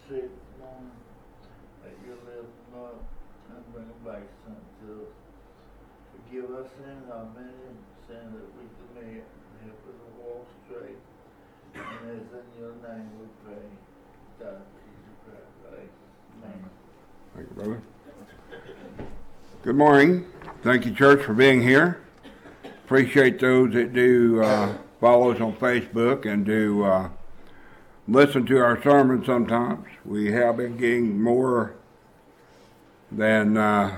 appreciate the morning that you live, Lord, and bring them back to us. Forgive us sins, our many sins that we commit, and help us to walk straight. And it's in your name we pray. God, Jesus Christ. Amen. Thank you, brother. Good morning. Thank you, church, for being here. Appreciate those that do follow us on Facebook and do listen to our sermons sometimes. We have been getting more than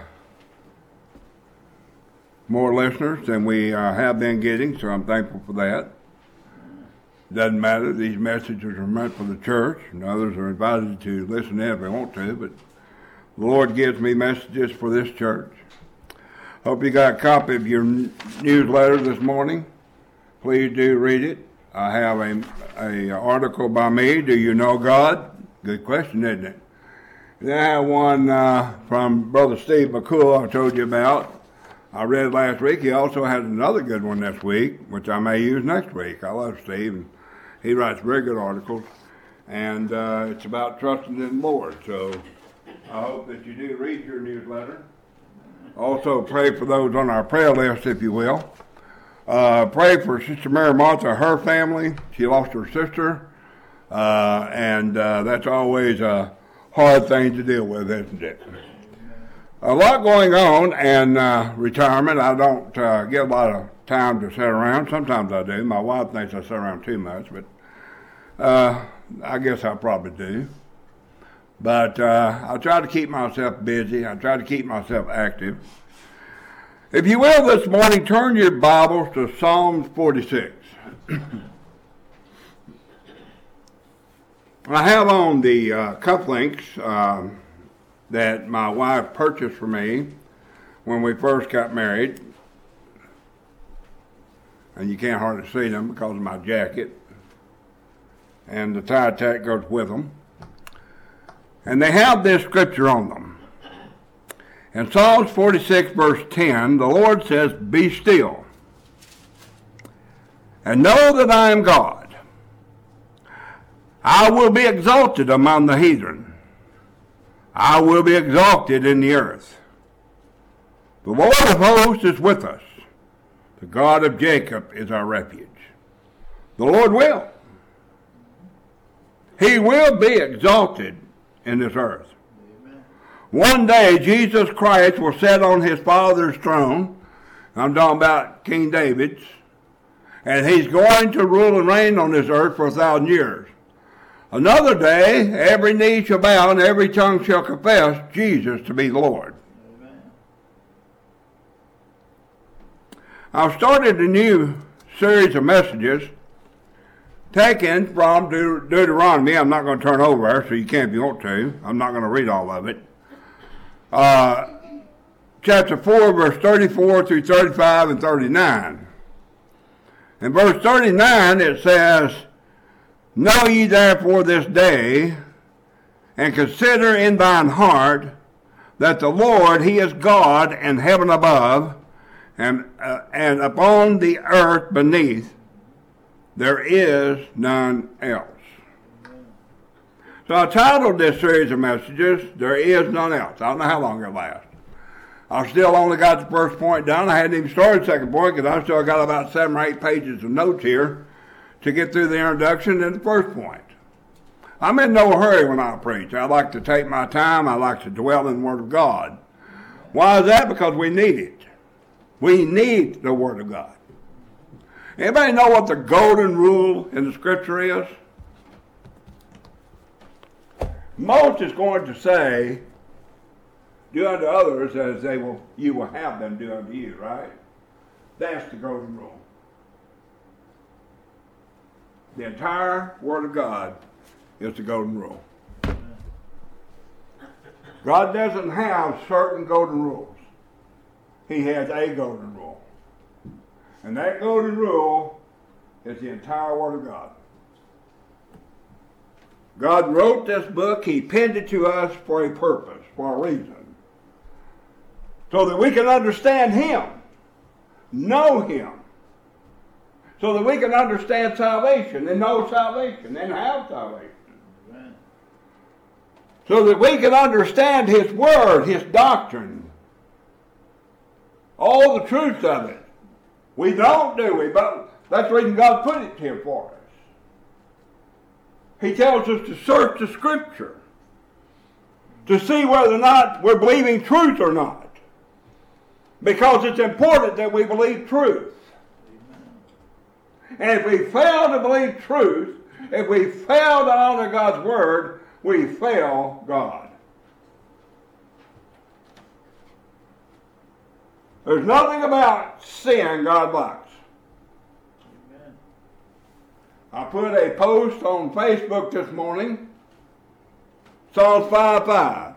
more listeners than we have been getting, so I'm thankful for that. Doesn't matter. These messages are meant for the church, and others are invited to listen in if they want to, but the Lord gives me messages for this church. Hope you got a copy of your newsletter this morning. Please do read it. I have a article by me, Do You Know God? Good question, isn't it? Then I have one from Brother Steve McCool I told you about. I read last week. He also has another good one this week, which I may use next week. I love Steve, and he writes very good articles. And it's about trusting in the Lord. So I hope that you do read your newsletter. Also pray for those on our prayer list, if you will. Pray for Sister Mary Martha, her family. She lost her sister. And that's always a hard thing to deal with, isn't it? A lot going on in retirement. I don't get a lot of time to sit around. Sometimes I do. My wife thinks I sit around too much, but I guess I probably do. But I try to keep myself busy. I try to keep myself active. If you will, this morning, turn your Bibles to Psalms 46. I have on the cufflinks that my wife purchased for me when we first got married. And you can't hardly see them because of my jacket. And the tie tack goes with them. And they have this scripture on them. In Psalms 46, verse 10, the Lord says, Be still, and know that I am God. I will be exalted among the heathen. I will be exalted in the earth. The Lord of hosts is with us. The God of Jacob is our refuge. The Lord will. He will be exalted in this earth. Amen. One day, Jesus Christ will sit on his Father's throne. I'm talking about King David's. And he's going to rule and reign on this earth for 1,000 years. Another day, every knee shall bow and every tongue shall confess Jesus to be the Lord. Amen. I've started a new series of messages taken from Deuteronomy. I'm not going to turn over there, so you can if you want to. I'm not going to read all of it. Chapter 4, verse 34 through 35 and 39. In verse 39, it says, Know ye therefore this day, and consider in thine heart, that the Lord, he is God in heaven above, and upon the earth beneath, there is none else. So I titled this series of messages, There is None Else. I don't know how long it'll last. I still only got the first point done. I hadn't even started the second point because I still got about 7 or 8 pages of notes here to get through the introduction and the first point. I'm in no hurry when I preach. I like to take my time. I like to dwell in the Word of God. Why is that? Because we need it. We need the Word of God. Anybody know what the golden rule in the Scripture is? Most is going to say, do unto others as you will have them do unto you, right? That's the golden rule. The entire Word of God is the golden rule. God doesn't have certain golden rules. He has a golden rule. And that golden rule is the entire Word of God. God wrote this book. He penned it to us for a purpose, for a reason. So that we can understand Him, know Him. So that we can understand salvation and know salvation and have salvation. Amen. so that we can understand His Word, His doctrine, all the truth of it. We don't, do we? But that's the reason God put it here for us. He tells us to search the Scripture to see whether or not we're believing truth or not. Because it's important that we believe truth. And if we fail to believe truth, if we fail to honor God's Word, we fail God. There's nothing about sin God likes. Amen. I put a post on Facebook this morning, Psalms 5:5.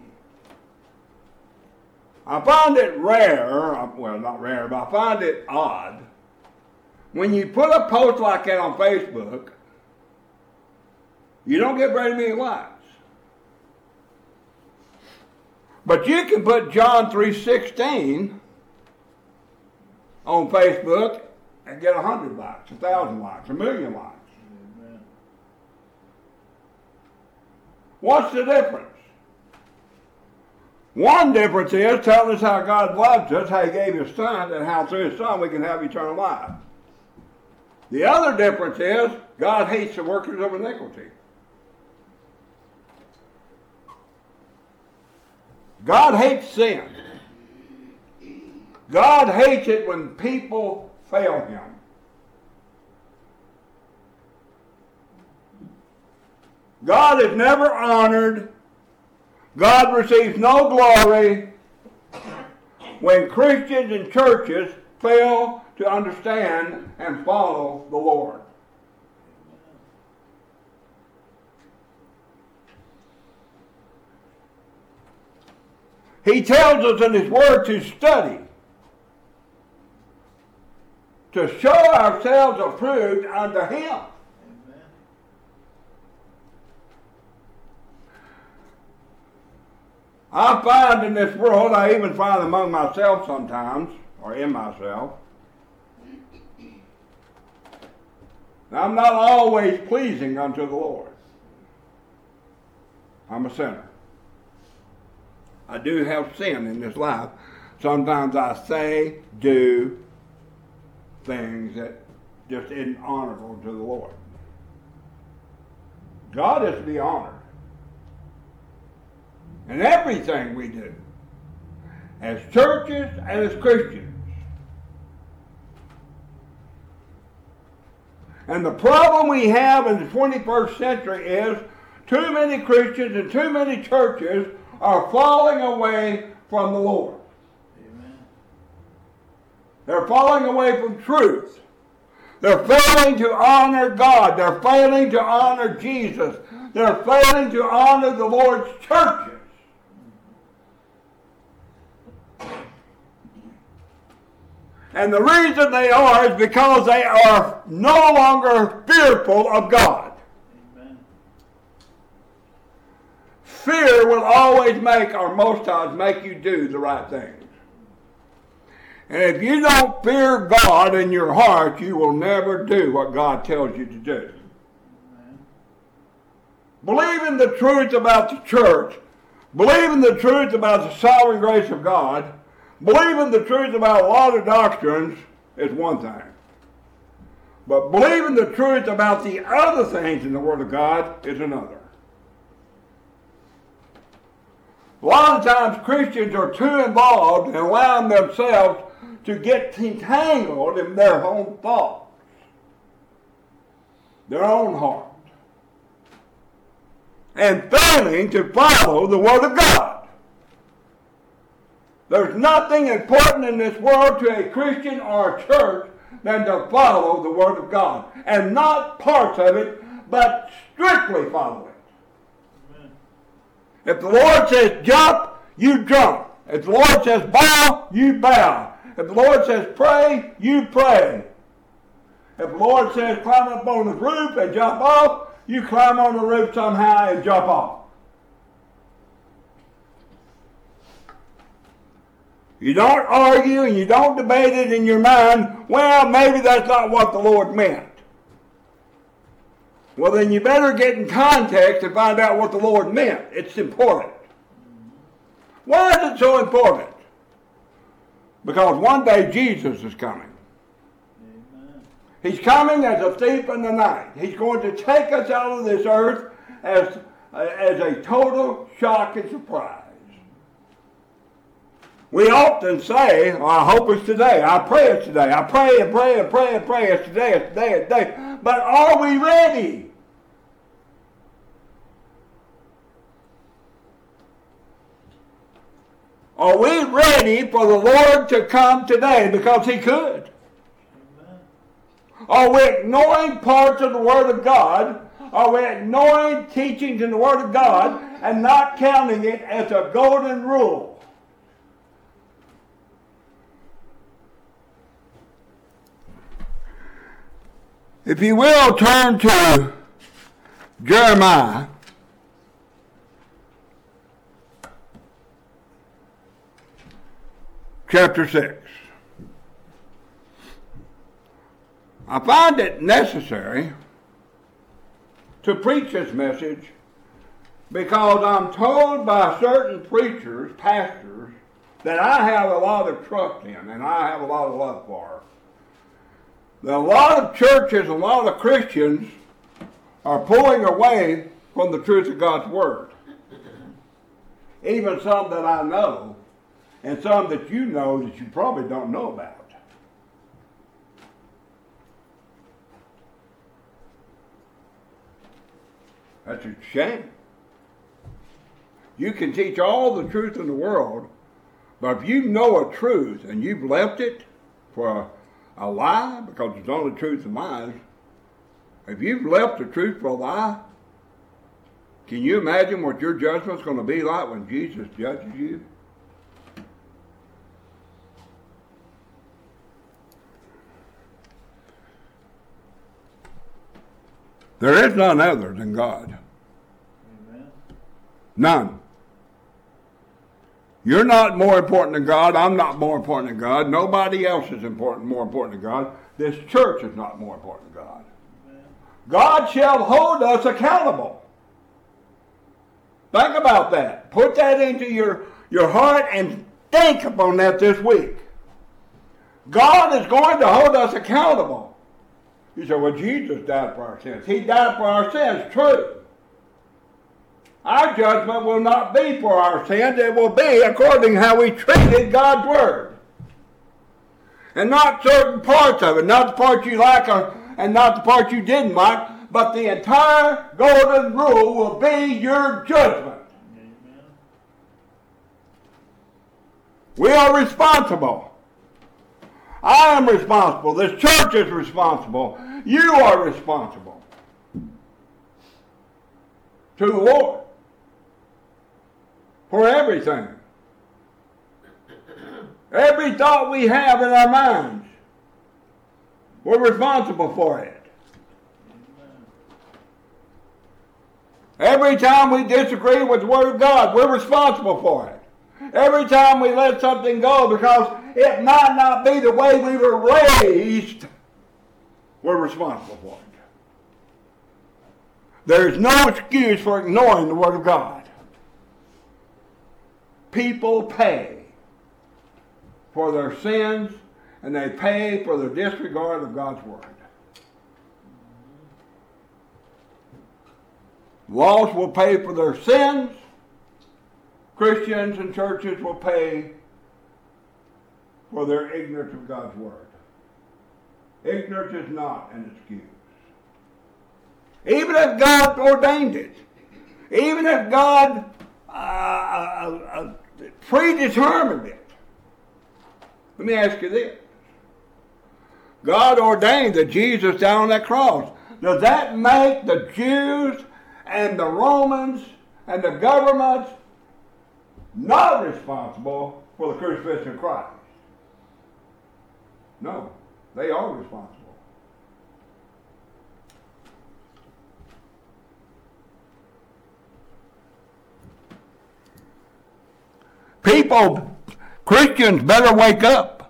I find it rare, well, not rare, but I find it odd, when you put a post like that on Facebook, you don't get very many likes. But you can put John 3:16 on Facebook and get 100 likes, 1,000 likes, 1,000,000 likes. Amen. What's the difference? One difference is telling us how God loves us, how He gave His Son, and how through His Son we can have eternal life. The other difference is God hates the workers of iniquity. God hates sin. God hates it when people fail Him. God is never honored. God receives no glory when Christians and churches fail to understand and follow the Lord. He tells us in His Word to study, to show ourselves approved unto Him. Amen. I find in this world, I even find among myself sometimes, or in myself, I'm not always pleasing unto the Lord. I'm a sinner. I do have sin in this life. Sometimes I say, do things that just isn't honorable to the Lord. God is to be honored in everything we do, as churches and as Christians. And the problem we have in the 21st century is too many Christians and too many churches are falling away from the Lord. Amen. They're falling away from truth. They're failing to honor God. They're failing to honor Jesus. They're failing to honor the Lord's churches. And the reason they are is because they are no longer fearful of God. Amen. Fear will always make, or most times, make you do the right things. And if you don't fear God in your heart, you will never do what God tells you to do. Amen. Believing the truth about the church, believing the truth about the sovereign grace of God, believing the truth about a lot of doctrines is one thing. But believing the truth about the other things in the Word of God is another. A lot of times Christians are too involved in allowing themselves to get entangled in their own thoughts, their own heart, and failing to follow the Word of God. There's nothing important in this world to a Christian or a church than to follow the Word of God. And not parts of it, but strictly follow it. Amen. If the Lord says jump, you jump. If the Lord says bow, you bow. If the Lord says pray, you pray. If the Lord says climb up on the roof and jump off, you climb on the roof somehow and jump off. You don't argue and you don't debate it in your mind, well, maybe that's not what the Lord meant. Well, then you better get in context and find out what the Lord meant. It's important. Why is it so important? Because one day Jesus is coming. Amen. He's coming as a thief in the night. He's going to take us out of this earth as a total shock and surprise. We often say, oh, I hope it's today. I pray it's today. I pray and pray and pray and pray. It's today, it's today, it's today. But are we ready? Are we ready for the Lord to come today? Because He could. Amen. Are we ignoring parts of the Word of God? Are we ignoring teachings in the Word of God and not counting it as a golden rule? If you will, turn to Jeremiah chapter 6. I find it necessary to preach this message because I'm told by certain preachers, pastors, that I have a lot of trust in and I have a lot of love for. That a lot of churches, a lot of Christians are pulling away from the truth of God's Word. Even some that I know and some that you know that you probably don't know about. That's a shame. You can teach all the truth in the world, but if you know a truth and you've left it for a lie, because there's only truth and lies, if you've left the truth for a lie, can you imagine what your judgment's going to be like when Jesus judges you? There is none other than God. Amen. None. You're not more important than God. I'm not more important than God. Nobody else is more important than God. This church is not more important than God. Amen. God shall hold us accountable. Think about that. Put that into your heart and think upon that this week. God is going to hold us accountable. You say, well, Jesus died for our sins. He died for our sins. True. Our judgment will not be for our sins. It will be according to how we treated God's Word. And not certain parts of it. Not the parts you like and not the parts you didn't like. But the entire golden rule will be your judgment. Amen. We are responsible. I am responsible. This church is responsible. You are responsible to the Lord for everything. Every thought we have in our minds, we're responsible for it. Every time we disagree with the Word of God, we're responsible for it. Every time we let something go because it might not be the way we were raised, we're responsible for it. There is no excuse for ignoring the Word of God. People pay for their sins and they pay for the disregard of God's Word. Lost will pay for their sins. Christians and churches will pay for their ignorance of God's Word. Ignorance is not an excuse. Even if God ordained it, even if God predetermined it. Let me ask you this. God ordained that Jesus died on that cross. Does that make the Jews and the Romans and the governments not responsible for the crucifixion of Christ? No, they are responsible. People, Christians better wake up.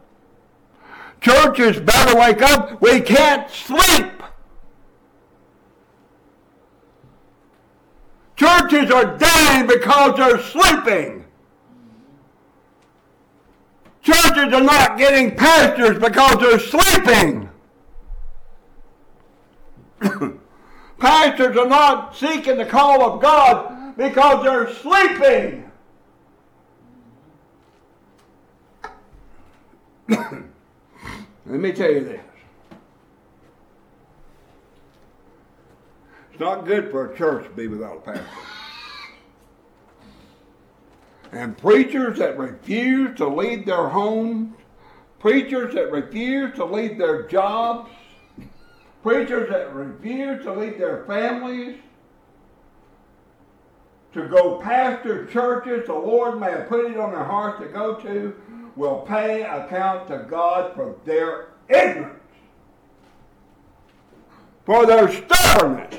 Churches better wake up. We can't sleep. Churches are dying because they're sleeping. Churches are not getting pastors because they're sleeping. Pastors are not seeking the call of God because they're sleeping. Let me tell you this. It's not good for a church to be without a pastor. And preachers that refuse to leave their homes, preachers that refuse to leave their jobs, preachers that refuse to leave their families, to go pastor churches the Lord may have put it on their heart to go to, will pay account to God for their ignorance, for their stubbornness.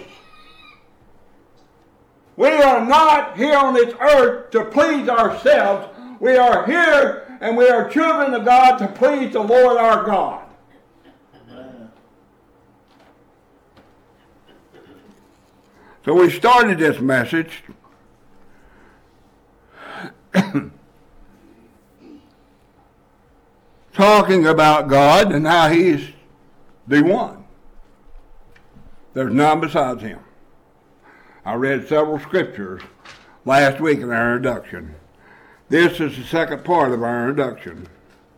We are not here on this earth to please ourselves. We are here and we are children of God to please the Lord our God. So we started this message talking about God and how He's the one. There's none besides Him. I read several scriptures last week in our introduction. This is the second part of our introduction.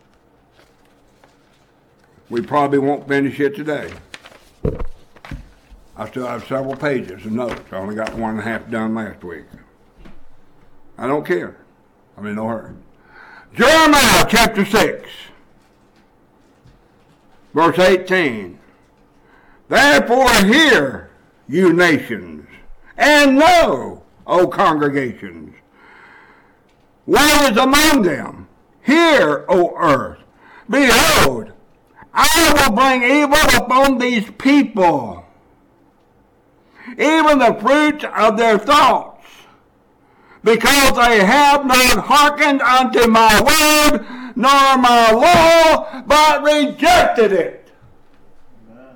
We probably won't finish it today. I still have several pages of notes. I only got 1.5 done last week. I don't care. I'm in no hurry. Jeremiah chapter 6, verse 18. Therefore hear, you nations, and know, O congregations, what is among them. Hear, O earth. Behold, I will bring evil upon these people, even the fruits of their thoughts, because they have not hearkened unto my word, nor my law, but rejected it. Amen.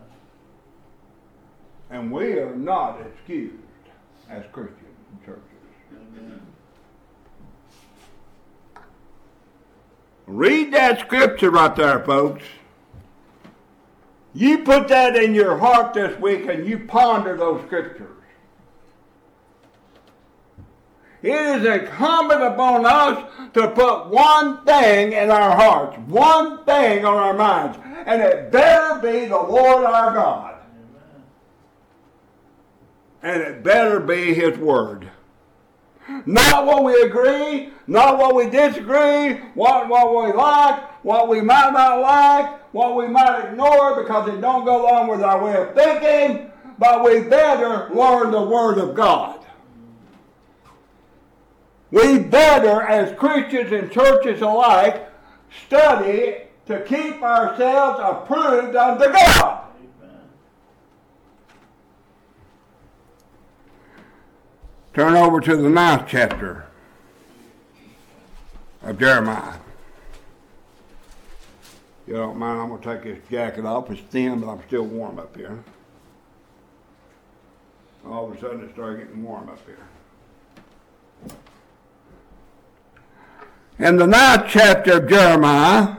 And we are not excused as Christian churches. Amen. Read that scripture right there, folks. You put that in your heart this week and you ponder those scriptures. It is incumbent upon us to put one thing in our hearts, one thing on our minds, and it better be the Lord our God. Amen. And it better be His Word. Not what we agree, not what we disagree, what we like, what we might not like, what we might ignore because it don't go along with our way of thinking, but we better learn the Word of God. We better, as Christians and churches alike, study to keep ourselves approved unto God. Amen. Turn over to the 9th chapter of Jeremiah. If you don't mind, I'm going to take this jacket off. It's thin, but I'm still warm up here. All of a sudden, it started getting warm up here. In the 9th chapter of Jeremiah,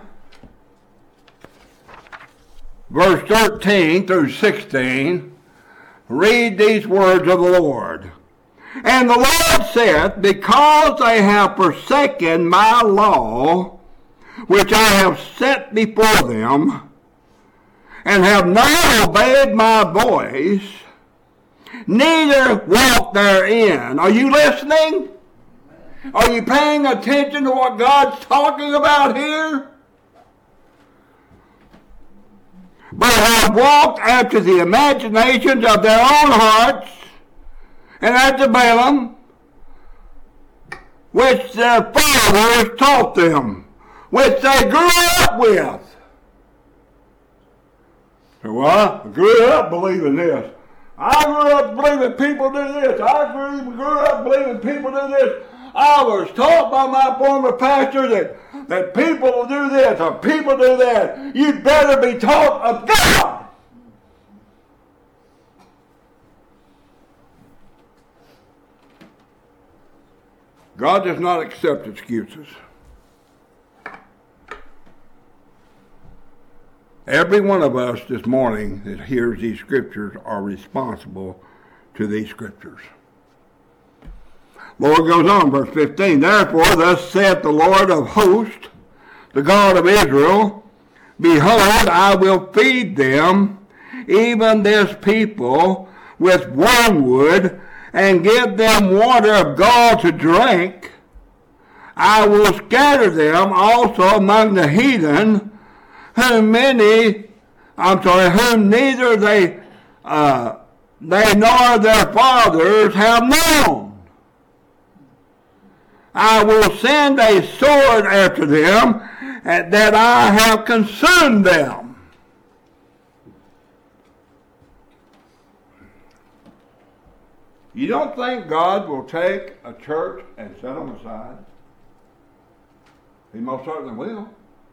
verse 13 through 16, read these words of the Lord. And the Lord saith, because they have forsaken my law, which I have set before them, and have not obeyed my voice, neither walk therein. Are you listening? Are you paying attention to what God's talking about here? But have walked after the imaginations of their own hearts, and after Balaam, which their fathers taught them, which they grew up with. So, well, I grew up believing this. I grew up believing people do this. I grew up believing people do this. I was taught by my former pastor that people will do this or people do that. You better be taught of God. God does not accept excuses. Every one of us this morning that hears these scriptures are responsible to these scriptures. Lord goes on, verse 15, therefore thus saith the Lord of hosts, the God of Israel, behold, I will feed them, even this people, with wormwood, and give them water of gall to drink. I will scatter them also among the heathen, whom neither they nor their fathers have known. I will send a sword after them, and that I have consumed them. You don't think God will take a church and set them aside? He most certainly will.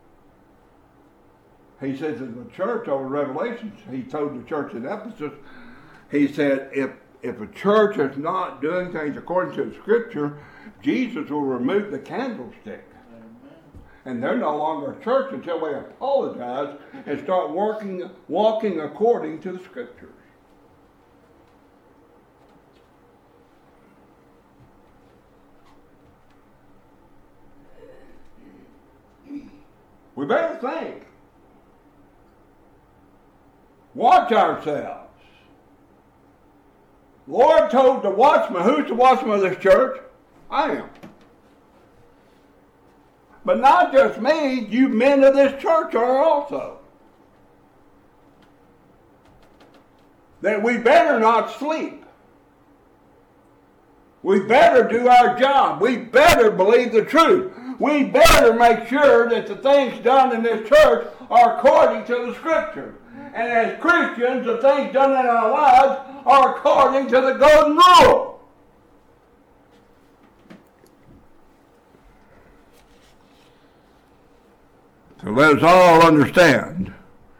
He says in the church over Revelations, he told the church in Ephesus, he said, if a church is not doing things according to the Scripture, Jesus will remove the candlestick. Amen. And they're no longer a church until they apologize and start walking according to the Scriptures. We better think. Watch ourselves. Lord told the watchman, who's the watchman of this church? I am. But not just me, you men of this church are also. That we better not sleep. We better do our job. We better believe the truth. We better make sure that the things done in this church are according to the Scripture. And as Christians, the things done in our lives are according to the golden rule. So let us all understand,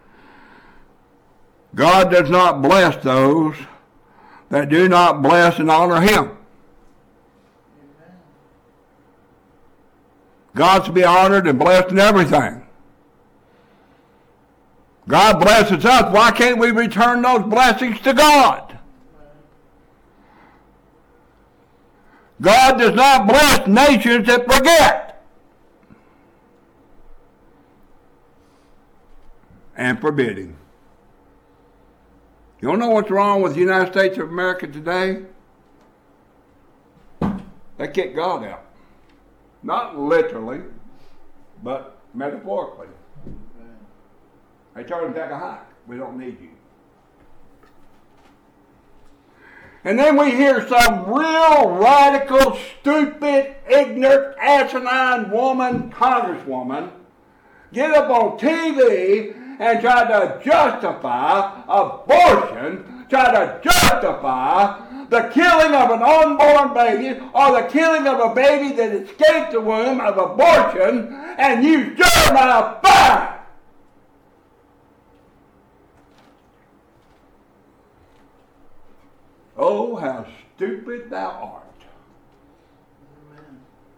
God does not bless those that do not bless and honor Him. God's to be honored and blessed in everything. God blesses us. Why can't we return those blessings to God? God does not bless nations that forget and forbidding. You don't know what's wrong with the United States of America today? They kicked God out. Not literally, but metaphorically. They told him to take a hike. We don't need you. And then we hear some real radical, stupid, ignorant, asinine woman, congresswoman, get up on TV and try to justify abortion, try to justify the killing of an unborn baby or the killing of a baby that escaped the womb of abortion, and use Jeremiah 5. Oh, how stupid thou art. Amen.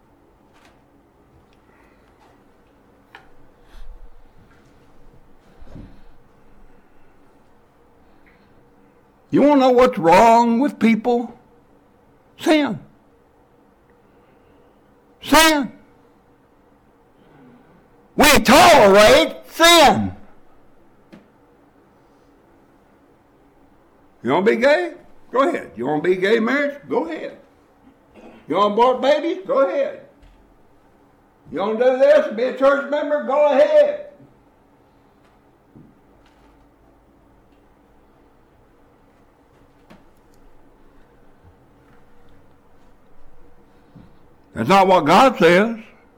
You want to know what's wrong with people? Sin. Sin. We tolerate sin. You want to be gay? Go ahead. You want to be gay marriage? Go ahead. You want to abort babies? Go ahead. You want to do this and be a church member? Go ahead. That's not what God says.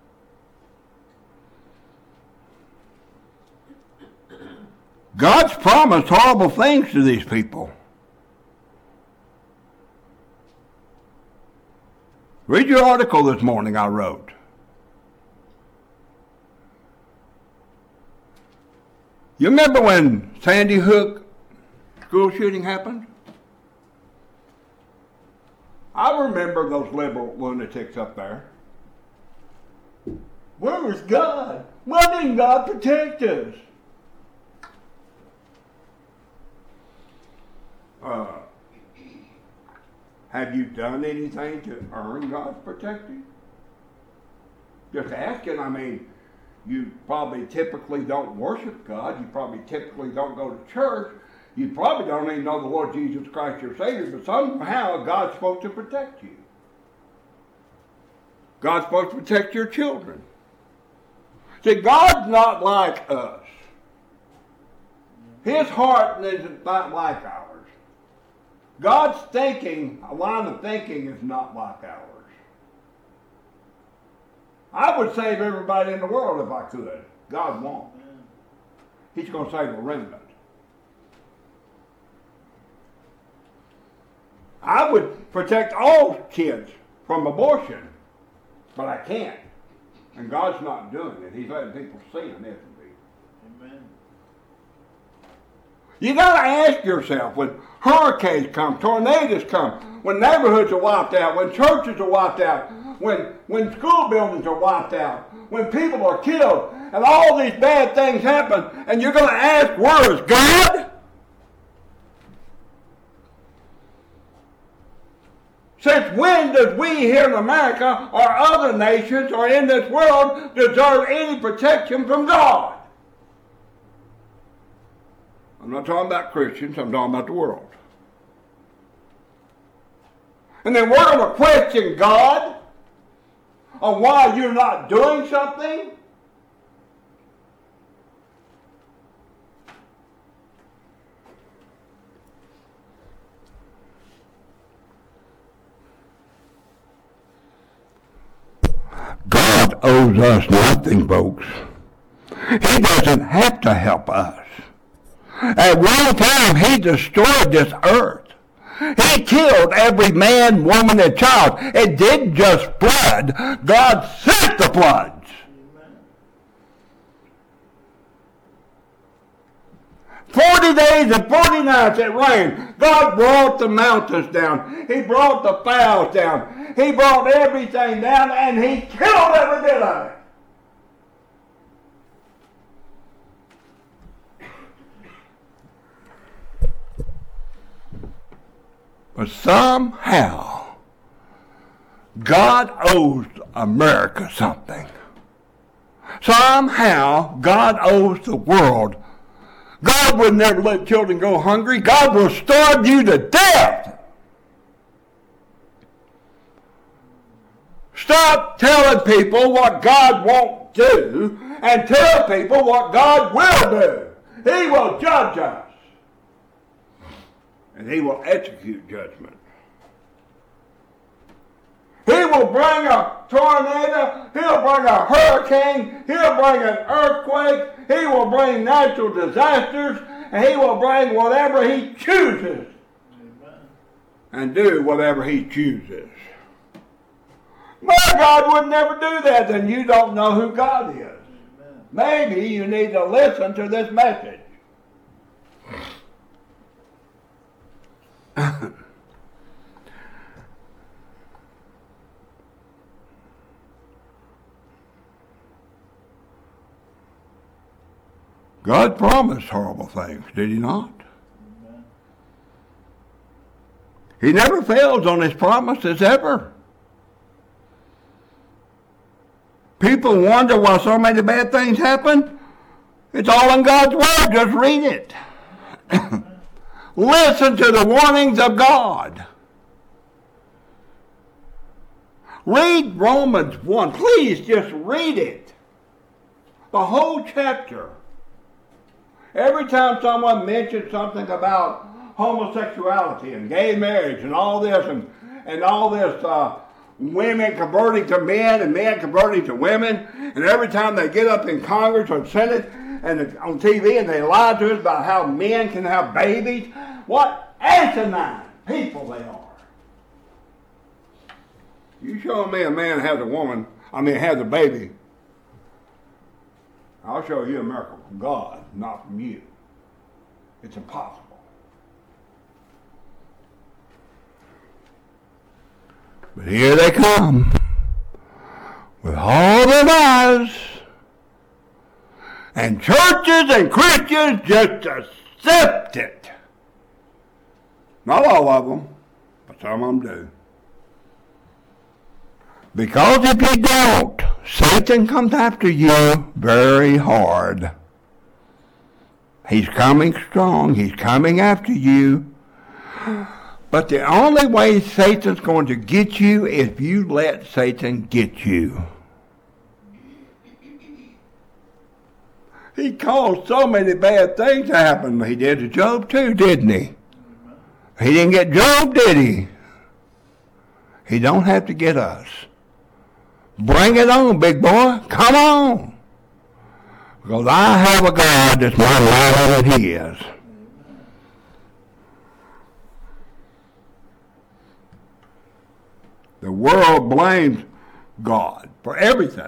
God's promised horrible things to these people. Read your article this morning I wrote. You remember when Sandy Hook school shooting happened? I remember those liberal lunatics up there. Where was God? Why didn't God protect us? Have you done anything to earn God's protection? Just asking. I mean, you probably typically don't worship God. You probably typically don't go to church. You probably don't even know the Lord Jesus Christ your Savior, but somehow God's supposed to protect you. God's supposed to protect your children. See, God's not like us. His heart is not like ours. God's thinking, a line of thinking is not like ours. I would save everybody in the world if I could. God won't. He's going to save a remnant. I would protect all kids from abortion, but I can't. And God's not doing it. He's letting people sin, isn't he? Amen. You got to ask yourself, when hurricanes come, tornadoes come, when neighborhoods are wiped out, when churches are wiped out, when school buildings are wiped out, when people are killed, and all these bad things happen, and you're going to ask, where is God? Since when does we here in America or other nations or in this world deserve any protection from God? I'm not talking about Christians, I'm talking about the world. And then we're going to question God on why you're not doing something? God owes us nothing, folks. He doesn't have to help us. At one time, he destroyed this earth. He killed every man, woman, and child. It didn't just flood. God sent the floods. 40 days and 40 nights it rained. God brought the mountains down. He brought the fowls down. He brought everything down, and he killed every bit of it. But somehow, God owes America something. Somehow, God owes the world. God would never let children go hungry. God will starve you to death. Stop telling people what God won't do and tell people what God will do. He will judge us. And he will execute judgment. He will bring a tornado. He'll bring a hurricane. He'll bring an earthquake. He will bring natural disasters. And he will bring whatever he chooses. Amen. And do whatever he chooses. My God would never do that. Then you don't know who God is. Amen. Maybe you need to listen to this message. God promised horrible things, did he not? Amen. He never fails on his promises, ever. People wonder why so many bad things happen. It's all in God's word. Just read it. Listen to the warnings of God. Read Romans 1. Please just read it. The whole chapter. Every time someone mentions something about homosexuality and gay marriage and all this and all this women converting to men and men converting to women, and every time they get up in Congress or Senate and on TV and they lie to us about how men can have babies, what asinine people they are. You show me a man has a baby, I'll show you a miracle from God, not from you. It's impossible. But here they come with all their lies. And churches and Christians just accept it. Not all of them, but some of them do. Because if you don't, Satan comes after you very hard. He's coming strong. He's coming after you. But the only way Satan's going to get you is if you let Satan get you. He caused so many bad things to happen. He did to Job too, didn't he? He didn't get Job, did he? He don't have to get us. Bring it on, big boy. Come on. Because I have a God that's more loyal than he is. The world blames God for everything.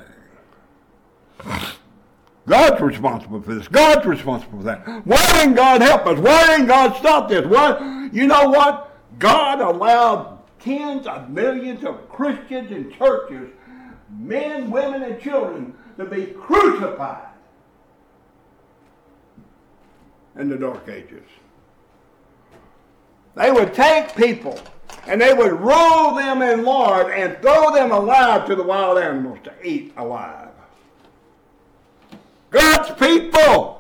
God's responsible for this. God's responsible for that. Why didn't God help us? Why didn't God stop this? Why? You know what? God allowed tens of millions of Christians and churches, men, women, and children, to be crucified in the Dark Ages. They would take people and they would roll them in lard and throw them alive to the wild animals to eat alive. God's people.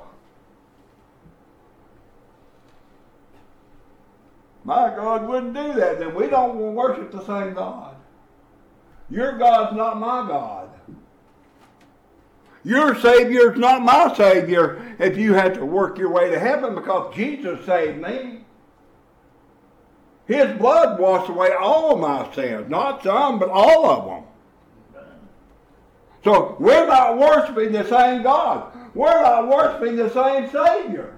My God wouldn't do that. Then we don't worship the same God. Your God's not my God. Your Savior's not my Savior if you have to work your way to heaven, because Jesus saved me. His blood washed away all of my sins. Not some, but all of them. So we're not worshiping the same God. We're not worshiping the same Savior.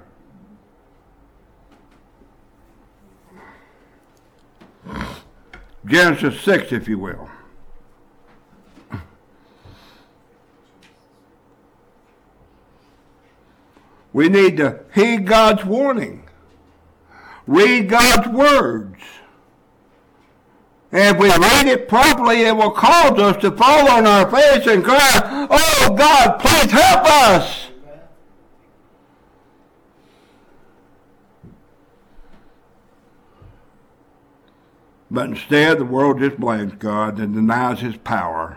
Genesis 6, if you will. We need to heed God's warning. Read God's words. And if we read it properly, it will cause us to fall on our face and cry, "Oh God, please help us!" But instead, the world just blames God and denies His power.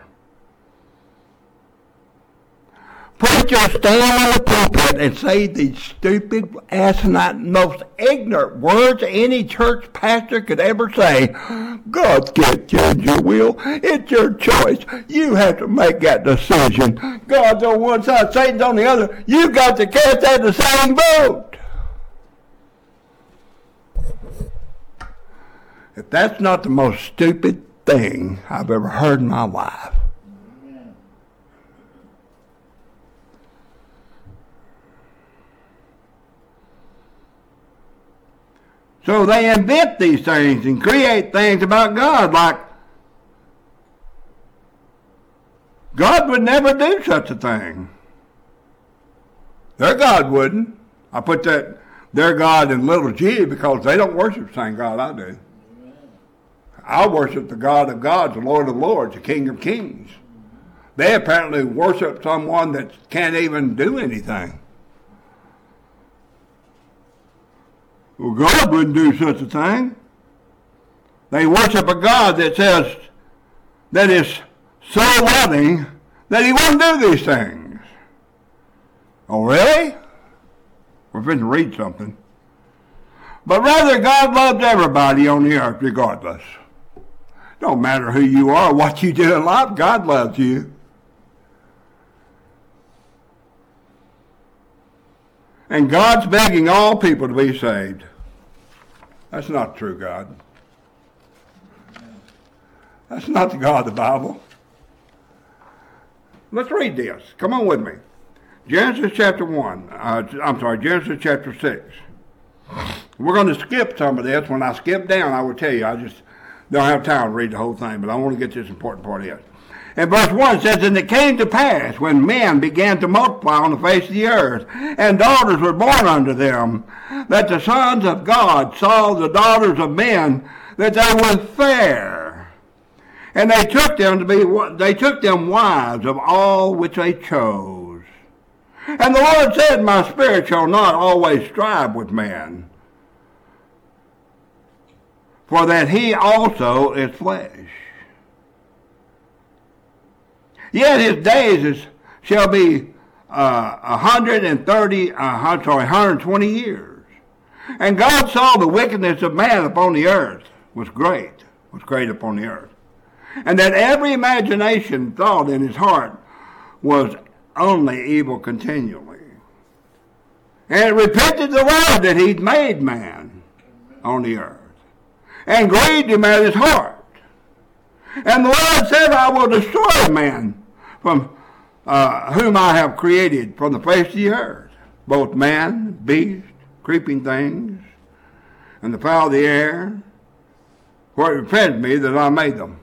Preachers stand on the pulpit and say these stupid, asinine, most ignorant words any church pastor could ever say. God can't change your will. It's your choice. You have to make that decision. God's on one side, Satan's on the other. You've got to cast that the same vote. If that's not the most stupid thing I've ever heard in my life. So they invent these things and create things about God, like God would never do such a thing. Their God wouldn't. I put that their God in little g because they don't worship the same God I do. I worship the God of gods, the Lord of lords, the King of kings. They apparently worship someone that can't even do anything. Well, God wouldn't do such a thing. They worship a God that says that is so loving that He wouldn't do these things. Oh, really? We're going to read something. But rather, God loves everybody on the earth regardless. Don't matter who you are, what you do in life, God loves you. And God's begging all people to be saved. That's not true, God. That's not the God of the Bible. Let's read this. Come on with me. Genesis chapter 1. Genesis chapter 6. We're going to skip some of this. When I skip down, I will tell you. I just don't have time to read the whole thing, but I want to get this important part in. And verse 1 says, "And it came to pass, when men began to multiply on the face of the earth, and daughters were born unto them, that the sons of God saw the daughters of men, that they were fair, And they took them wives of all which they chose. And the Lord said, my spirit shall not always strive with man, for that he also is flesh. Yet his days shall be 120 years. And God saw the wickedness of man upon the earth was great upon the earth. And that every imagination thought in his heart was only evil continually. And it repented the Lord that he'd made man on the earth, and grieved him at his heart. And the Lord said, I will destroy man from whom I have created from the face of the earth, both man, beast, creeping things, and the fowl of the air, for it repented me that I made them.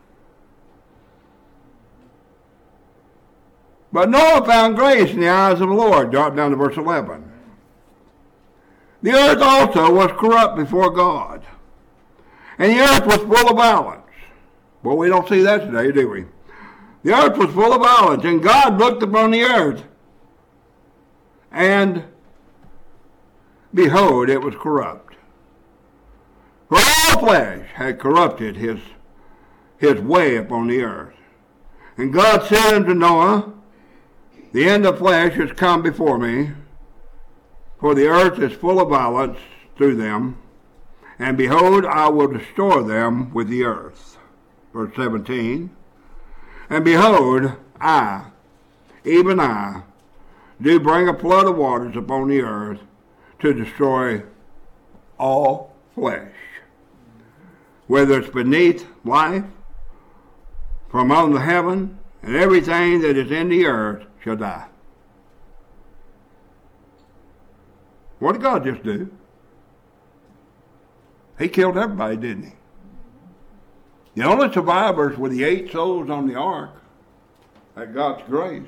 But Noah found grace in the eyes of the Lord. Drop down to verse 11. The earth also was corrupt before God, and the earth was full of violence. Well, we don't see that today, do we? The earth was full of violence, and God looked upon the earth, and behold, it was corrupt. For all flesh had corrupted his way upon the earth. And God said unto Noah, the end of flesh is come before me, for the earth is full of violence through them, and behold, I will destroy them with the earth. Verse 17, and behold, I, even I, do bring a flood of waters upon the earth to destroy all flesh, whether it's beneath life, from under the heaven, and everything that is in the earth shall die. What did God just do? He killed everybody, didn't he? The only survivors were the 8 souls on the ark at God's grace,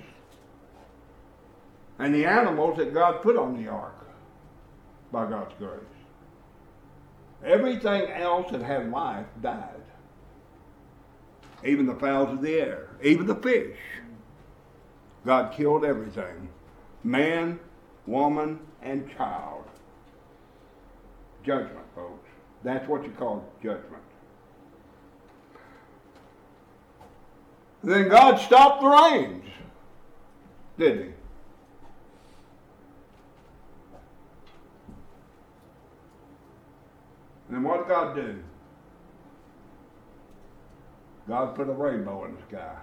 and the animals that God put on the ark by God's grace. Everything else that had life died. Even the fowls of the air, even the fish. God killed everything. Man, woman, and child. Judgment, folks. That's what you call judgment. Then God stopped the rains, didn't he? And what did God do? God put a rainbow in the sky.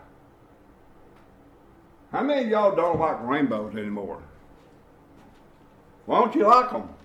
How many of y'all don't like rainbows anymore? Why don't you like them?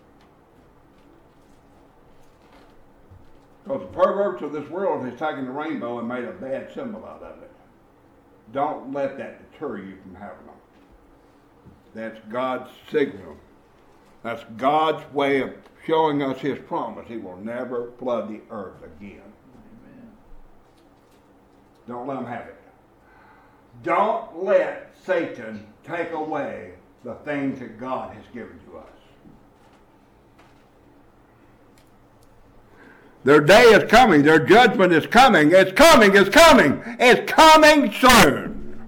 Because the perverts of this world has taken the rainbow and made a bad symbol out of it. Don't let that deter you from having them. That's God's signal. That's God's way of showing us his promise. He will never flood the earth again. Amen. Don't let them have it. Don't let Satan take away the things that God has given to us. Their day is coming. Their judgment is coming. It's coming. It's coming. It's coming soon.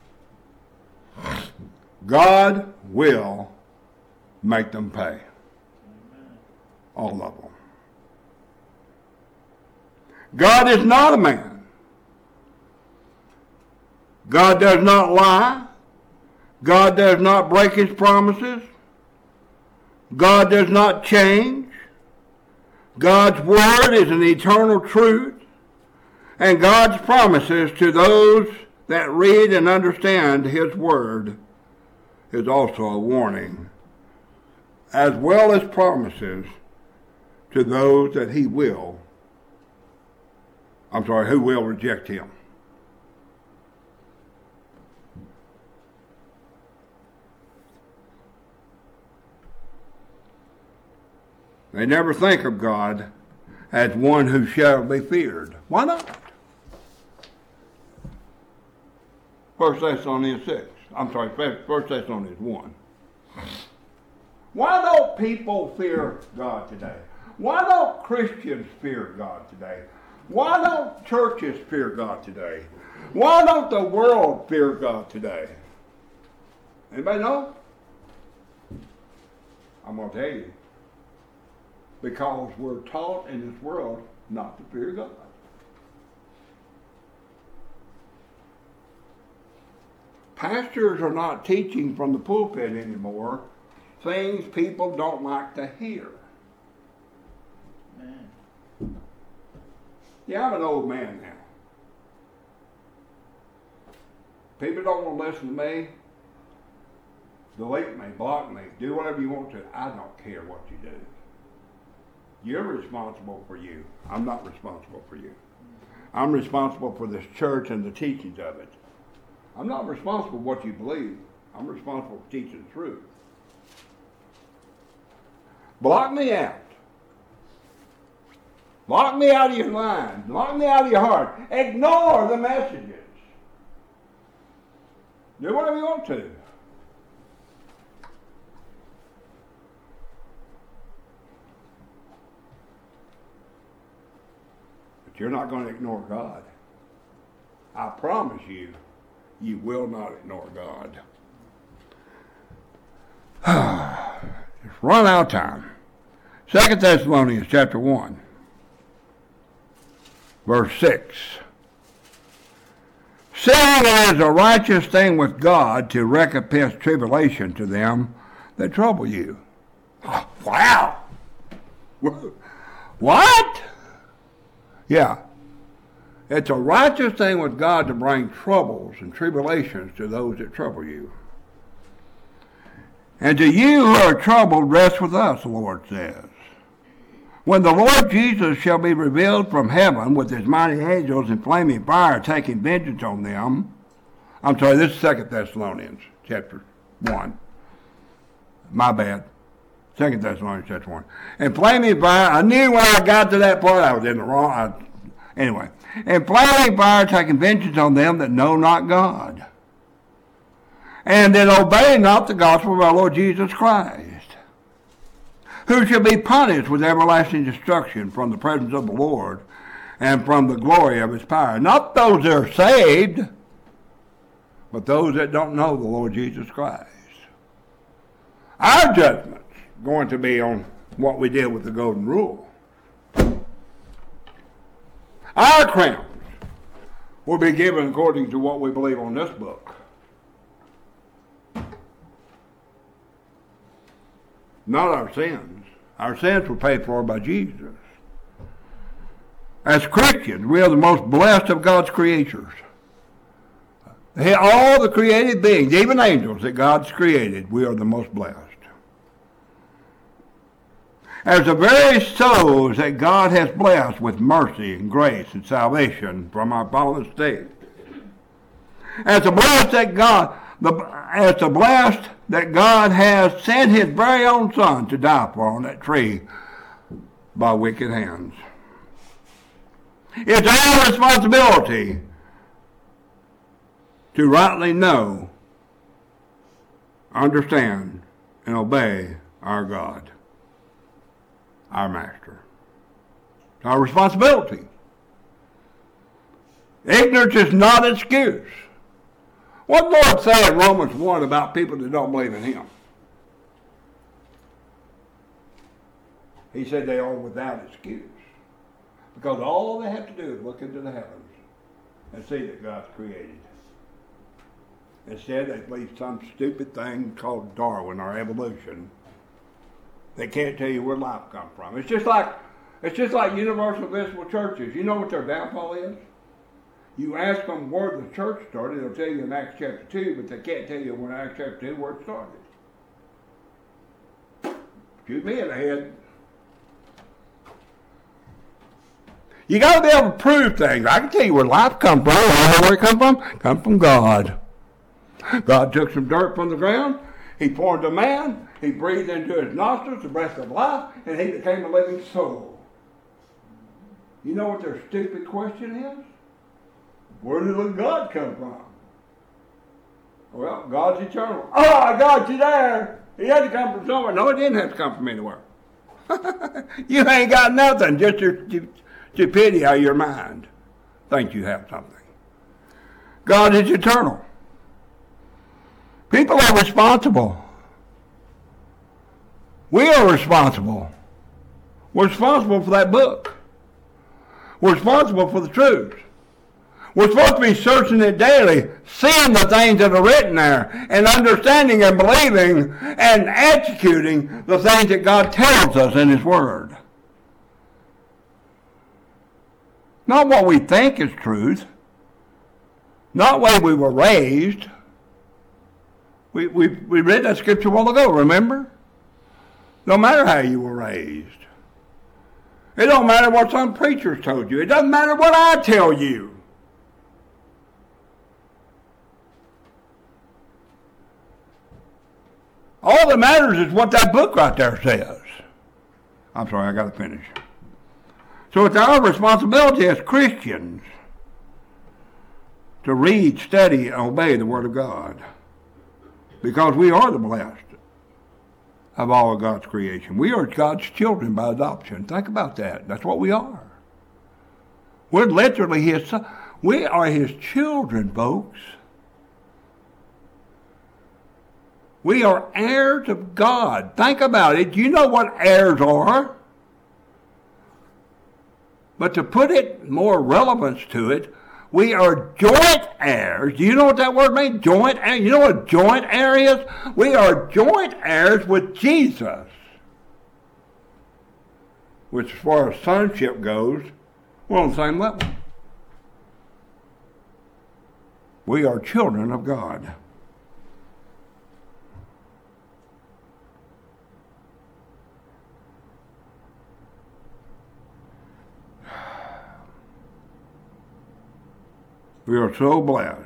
God will make them pay. All of them. God is not a man. God does not lie. God does not break his promises. God does not change. God's word is an eternal truth, and God's promises to those that read and understand his word is also a warning, as well as promises to those that who will reject him. They never think of God as one who shall be feared. Why not? 1 Thessalonians 1. Why don't people fear God today? Why don't Christians fear God today? Why don't churches fear God today? Why don't the world fear God today? Anybody know? I'm going to tell you. Because we're taught in this world not to fear God. Pastors are not teaching from the pulpit anymore things people don't like to hear. Man. Yeah, I'm an old man now. People don't want to listen to me. Delete me, block me, do whatever you want to. I don't care what you do. You're responsible for you. I'm not responsible for you. I'm responsible for this church and the teachings of it. I'm not responsible for what you believe. I'm responsible for teaching the truth. Block me out. Block me out of your mind. Block me out of your heart. Ignore the messages. Do whatever you want to. But you're not going to ignore God. I promise you, you will not ignore God. It's run out of time. 2 Thessalonians chapter 1, verse 6. Seeing it is a righteous thing with God to recompense tribulation to them that trouble you. Oh, wow! What? Yeah. It's a righteous thing with God to bring troubles and tribulations to those that trouble you. And to you who are troubled, rest with us, the Lord says. When the Lord Jesus shall be revealed from heaven with his mighty angels in flaming fire, taking vengeance on them. I'm sorry, this is 2 Thessalonians chapter 1. My bad. 2 Thessalonians chapter 1. And flaming fire, I knew when I got to that part I was in the wrong. Anyway. And flaming fire, taking vengeance on them that know not God, and that obey not the gospel of our Lord Jesus Christ, who shall be punished with everlasting destruction from the presence of the Lord and from the glory of his power. Not those that are saved, but those that don't know the Lord Jesus Christ. Our judgment's going to be on what we did with the golden rule. Our crowns will be given according to what we believe on this book. Not our sins. Our sins were paid for by Jesus. As Christians, we are the most blessed of God's creatures. All the created beings, even angels that God's created, we are the most blessed. As the very souls that God has blessed with mercy and grace and salvation from our fallen state. As the blessed that God has sent his very own Son to die for on that tree by wicked hands. It's our responsibility to rightly know, understand, and obey our God, our Master. It's our responsibility. Ignorance is not an excuse. What did the Lord say in Romans 1 about people that don't believe in him? He said they are without excuse. Because all they have to do is look into the heavens and see that God's created. Instead, they believe some stupid thing called Darwin or evolution. They can't tell you where life comes from. It's just like universal visible churches. You know what their downfall is? You ask them where the church started, they'll tell you in Acts chapter 2, but they can't tell you in Acts chapter 2 where it started. Shoot me in the head. You got to be able to prove things. I can tell you where life comes from. I know where it comes from. It comes from God. God took some dirt from the ground. He formed a man. He breathed into his nostrils the breath of life, and he became a living soul. You know what their stupid question is? Where did God come from? Well, God's eternal. Oh, I got you there. He had to come from somewhere. No, it didn't have to come from anywhere. You ain't got nothing, just stupidity out of your mind. Think you have something. God is eternal. People are responsible. We are responsible. We're responsible for that book. We're responsible for the truth. We're supposed to be searching it daily, seeing the things that are written there, and understanding and believing and executing the things that God tells us in His Word. Not what we think is truth. Not the way we were raised. We read that scripture a while ago, remember? No matter how you were raised. It don't matter what some preachers told you. It doesn't matter what I tell you. All that matters is what that book right there says. I'm sorry, I got to finish. So it's our responsibility as Christians to read, study, and obey the Word of God. Because we are the blessed of all of God's creation. We are God's children by adoption. Think about that. That's what we are. We're literally His son. We are His children, folks. We are heirs of God. Think about it. Do you know what heirs are? But to put it more relevance to it, we are joint heirs. Do you know what that word means? Joint heir. You know what joint heir is? We are joint heirs with Jesus. Which, as far as sonship goes, we're on the same level. We are children of God. We are so blessed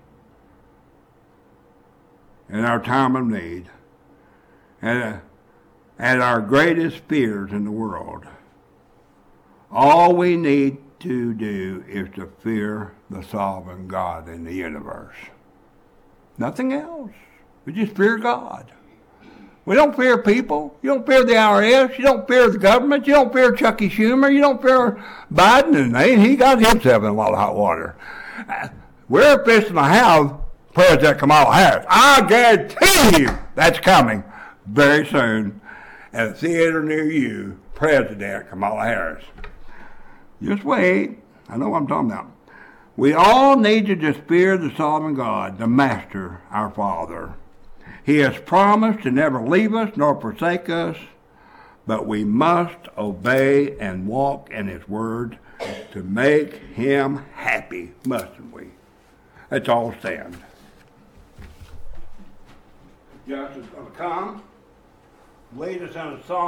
in our time of need and at our greatest fears in the world. All we need to do is to fear the sovereign God in the universe. Nothing else. We just fear God. We don't fear people. You don't fear the IRS. You don't fear the government. You don't fear Chucky Schumer. You don't fear Biden. And he got himself in a lot of hot water. We're fixing to have President Kamala Harris. I guarantee you that's coming very soon at a theater near you, President Kamala Harris. Just wait. I know what I'm talking about. We all need to just fear the sovereign God, the Master, our Father. He has promised to never leave us nor forsake us, but we must obey and walk in His Word to make Him happy, mustn't we? Let's all stand. Justin's going to come, lead us in a song.